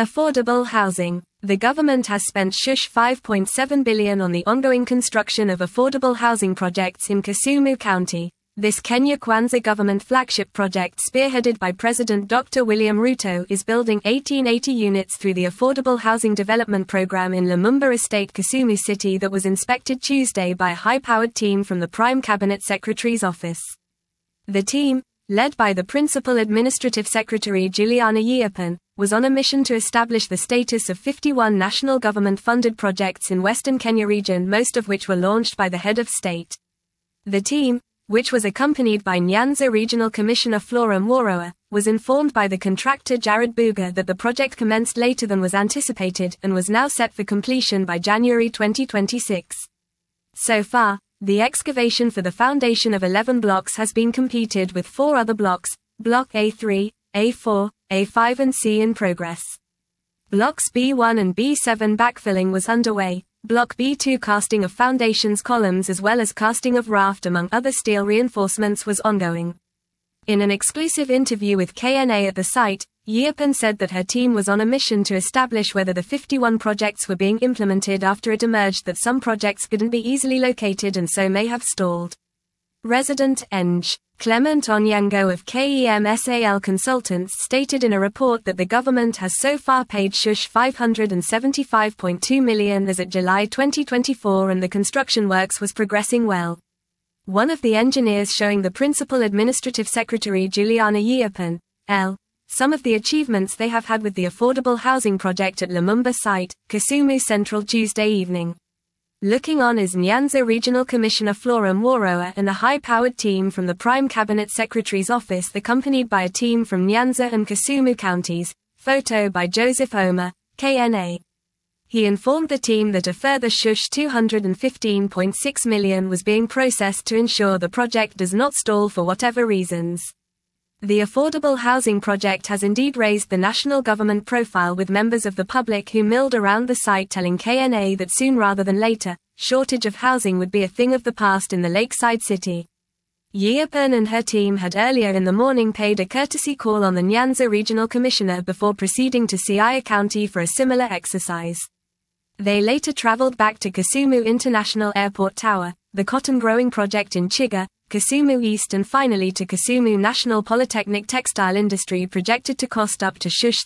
Affordable housing. The government has spent $5.7 billion on the ongoing construction of affordable housing projects in Kisumu County. This Kenya Kwanza government flagship project, spearheaded by President Dr. William Ruto, is building 1880 units through the Affordable Housing Development Program in Lumumba Estate, Kisumu City, that was inspected Tuesday by a high-powered team from the Prime Cabinet Secretary's office. The team, led by the Principal Administrative Secretary Juliana Yiapan, was on a mission to establish the status of 51 national government-funded projects in Western Kenya region, most of which were launched by the head of state. The team, which was accompanied by Nyanza Regional Commissioner Flora Mworoa, was informed by the contractor Jared Buga that the project commenced later than was anticipated and was now set for completion by January 2026. So far, the excavation for the foundation of 11 blocks has been completed, with 4 other blocks, Block A3, A4, A5 and C, in progress. Blocks B1 and B7 backfilling was underway. Block B2 casting of foundations columns as well as casting of raft among other steel reinforcements was ongoing. In an exclusive interview with KNA at the site, Yiapan said that her team was on a mission to establish whether the 51 projects were being implemented after it emerged that some projects couldn't be easily located and so may have stalled. Resident Eng. Clement Onyango of KEMSAL Consultants stated in a report that the government has so far paid $575.2 million as at July 2024 and the construction works was progressing well. One of the engineers showing the Principal Administrative Secretary Juliana Yiapan, some of the achievements they have had with the affordable housing project at Lumumba site, Kisumu Central, Tuesday evening. Looking on is Nyanza Regional Commissioner Flora Mworoa and a high-powered team from the Prime Cabinet Secretary's office, accompanied by a team from Nyanza and Kisumu counties. Photo by Joseph Omer, KNA. He informed the team that a further $215.6 million was being processed to ensure the project does not stall for whatever reasons. The affordable housing project has indeed raised the national government profile, with members of the public who milled around the site telling KNA that soon rather than later, shortage of housing would be a thing of the past in the lakeside city. Yiapan and her team had earlier in the morning paid a courtesy call on the Nyanza Regional Commissioner before proceeding to Siaya County for a similar exercise. They later traveled back to Kisumu International Airport Tower, the cotton growing project in Chiga, Kisumu East, and finally to Kisumu National Polytechnic textile industry, projected to cost up to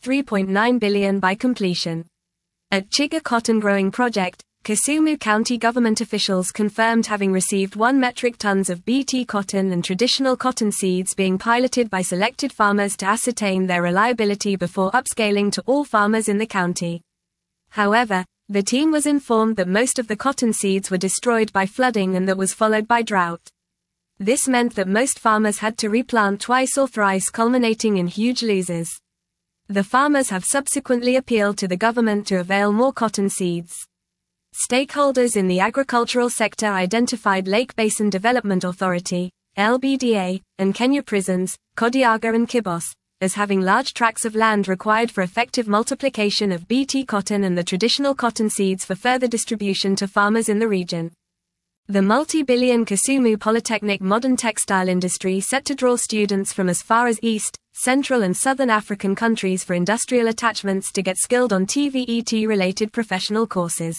$3.9 billion by completion. At Chiga cotton growing project, Kisumu County government officials confirmed having received 1 metric tons of BT cotton and traditional cotton seeds being piloted by selected farmers to ascertain their reliability before upscaling to all farmers in the county. However, the team was informed that most of the cotton seeds were destroyed by flooding and that was followed by drought. This meant that most farmers had to replant twice or thrice, culminating in huge losses. The farmers have subsequently appealed to the government to avail more cotton seeds. Stakeholders in the agricultural sector identified Lake Basin Development Authority, LBDA, and Kenya Prisons, Kodiaga and Kibos, as having large tracts of land required for effective multiplication of BT cotton and the traditional cotton seeds for further distribution to farmers in the region. The multi-billion Kisumu Polytechnic modern textile industry set to draw students from as far as East, Central and Southern African countries for industrial attachments to get skilled on TVET-related professional courses.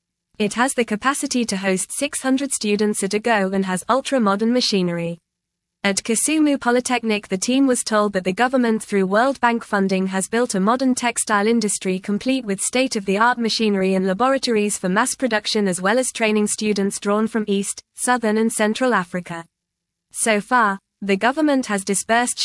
It has the capacity to host 600 students at a go and has ultra-modern machinery. At Kisumu Polytechnic, the team was told that the government through World Bank funding has built a modern textile industry complete with state-of-the-art machinery and laboratories for mass production, as well as training students drawn from East, Southern and Central Africa. So far, the government has disbursed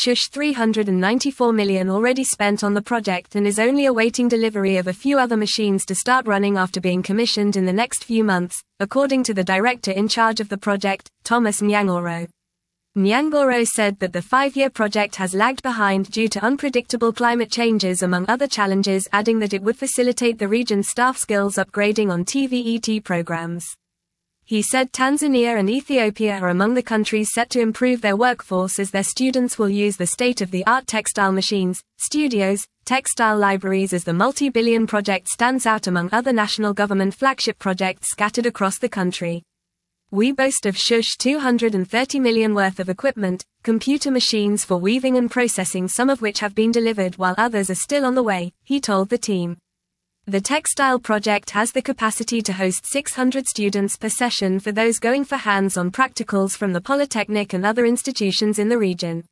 $394 million already spent on the project and is only awaiting delivery of a few other machines to start running after being commissioned in the next few months, according to the director in charge of the project, Thomas Nyangoro. Nyangoro said that the 5-year project has lagged behind due to unpredictable climate changes among other challenges, adding that it would facilitate the region's staff skills upgrading on TVET programs. He said Tanzania and Ethiopia are among the countries set to improve their workforce as their students will use the state-of-the-art textile machines, studios, textile libraries, as the multi-billion project stands out among other national government flagship projects scattered across the country. We boast of shush 230 million worth of equipment, computer machines for weaving and processing, some of which have been delivered while others are still on the way, he told the team. The textile project has the capacity to host 600 students per session for those going for hands-on practicals from the Polytechnic and other institutions in the region.